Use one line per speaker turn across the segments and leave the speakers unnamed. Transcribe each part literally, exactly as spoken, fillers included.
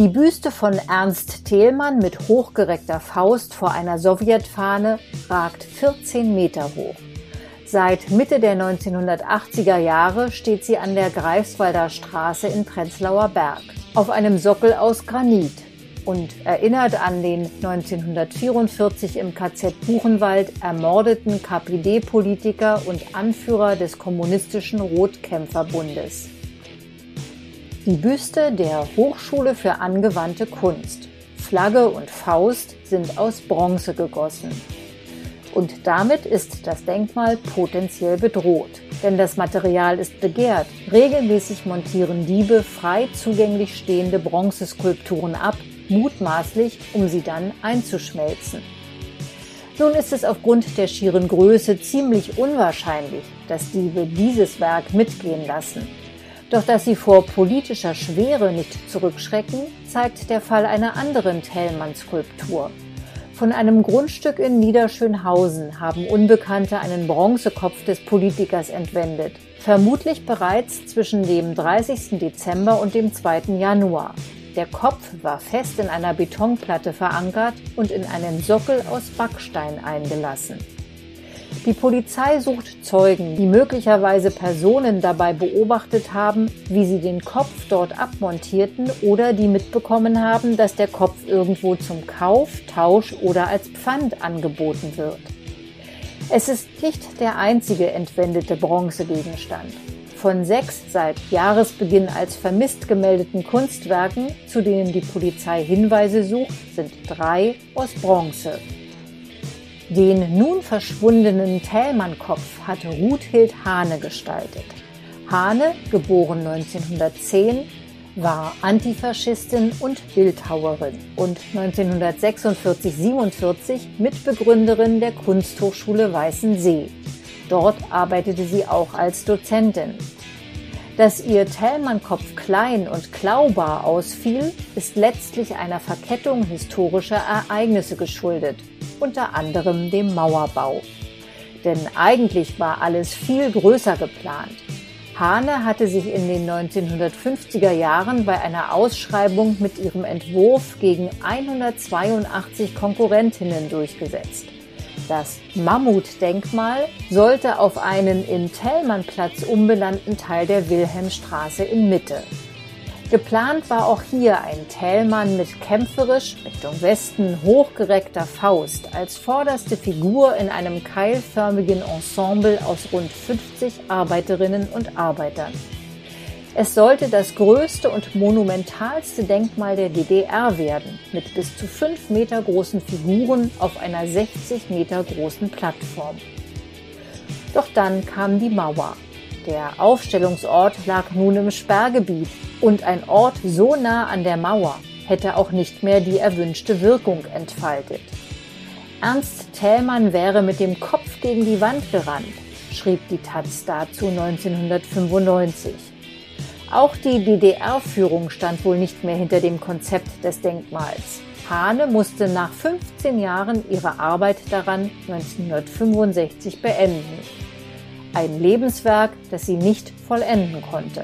Die Büste von Ernst Thälmann mit hochgereckter Faust vor einer Sowjetfahne ragt vierzehn Meter hoch. Seit Mitte der neunzehnhundertachtziger Jahre steht sie an der Greifswalder Straße in Prenzlauer Berg auf einem Sockel aus Granit und erinnert an den neunzehnhundertvierundvierzig im K Z Buchenwald ermordeten K P D-Politiker und Anführer des Kommunistischen Rotkämpferbundes. Die Büste der Hochschule für angewandte Kunst, Flagge und Faust sind aus Bronze gegossen. Und damit ist das Denkmal potenziell bedroht, denn das Material ist begehrt. Regelmäßig montieren Diebe frei zugänglich stehende Bronzeskulpturen ab, mutmaßlich, um sie dann einzuschmelzen. Nun ist es aufgrund der schieren Größe ziemlich unwahrscheinlich, dass Diebe dieses Werk mitgehen lassen. Doch dass sie vor politischer Schwere nicht zurückschrecken, zeigt der Fall einer anderen Thälmann-Skulptur. Von einem Grundstück in Niederschönhausen haben Unbekannte einen Bronzekopf des Politikers entwendet, vermutlich bereits zwischen dem dreißigsten Dezember und dem zweiten Januar. Der Kopf war fest in einer Betonplatte verankert und in einen Sockel aus Backstein eingelassen. Die Polizei sucht Zeugen, die möglicherweise Personen dabei beobachtet haben, wie sie den Kopf dort abmontierten oder die mitbekommen haben, dass der Kopf irgendwo zum Kauf, Tausch oder als Pfand angeboten wird. Es ist nicht der einzige entwendete Bronzegegenstand. Von sechs seit Jahresbeginn als vermisst gemeldeten Kunstwerken, zu denen die Polizei Hinweise sucht, sind drei aus Bronze. Den nun verschwundenen Thälmann-Kopf hatte Ruthild Hahne gestaltet. Hahne, geboren neunzehnhundertzehn, war Antifaschistin und Bildhauerin und neunzehnhundertsechsundvierzig siebenundvierzig Mitbegründerin der Kunsthochschule Weißensee. Dort arbeitete sie auch als Dozentin. Dass ihr Thälmann-Kopf klein und klaubar ausfiel, ist letztlich einer Verkettung historischer Ereignisse geschuldet, unter anderem dem Mauerbau. Denn eigentlich war alles viel größer geplant. Hahne hatte sich in den neunzehnhundertfünfziger Jahren bei einer Ausschreibung mit ihrem Entwurf gegen hundertzweiundachtzig Konkurrentinnen durchgesetzt. Das Mammutdenkmal sollte auf einen in Thälmannplatz umbenannten Teil der Wilhelmstraße in Mitte. Geplant war auch hier ein Thälmann mit kämpferisch Richtung Westen hochgereckter Faust als vorderste Figur in einem keilförmigen Ensemble aus rund fünfzig Arbeiterinnen und Arbeitern. Es sollte das größte und monumentalste Denkmal der D D R werden, mit bis zu fünf Meter großen Figuren auf einer sechzig Meter großen Plattform. Doch dann kam die Mauer. Der Aufstellungsort lag nun im Sperrgebiet und ein Ort so nah an der Mauer hätte auch nicht mehr die erwünschte Wirkung entfaltet. Ernst Thälmann wäre mit dem Kopf gegen die Wand gerannt, schrieb die Taz dazu neunzehnhundertfünfundneunzig. Auch die D D R-Führung stand wohl nicht mehr hinter dem Konzept des Denkmals. Hahne musste nach fünfzehn Jahren ihre Arbeit daran neunzehnhundertfünfundsechzig beenden. Ein Lebenswerk, das sie nicht vollenden konnte.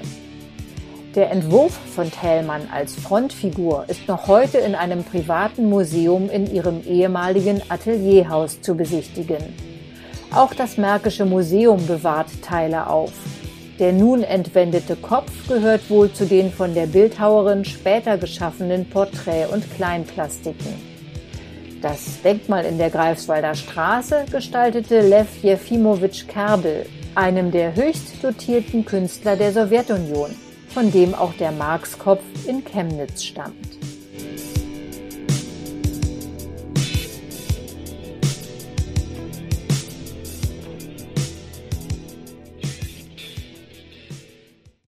Der Entwurf von Thälmann als Frontfigur ist noch heute in einem privaten Museum in ihrem ehemaligen Atelierhaus zu besichtigen. Auch das Märkische Museum bewahrt Teile auf. Der nun entwendete Kopf gehört wohl zu den von der Bildhauerin später geschaffenen Porträt- und Kleinplastiken. Das Denkmal in der Greifswalder Straße gestaltete Lew Jefimowitsch Kerbel, einem der höchst dotierten Künstler der Sowjetunion, von dem auch der Markskopf in Chemnitz stammt.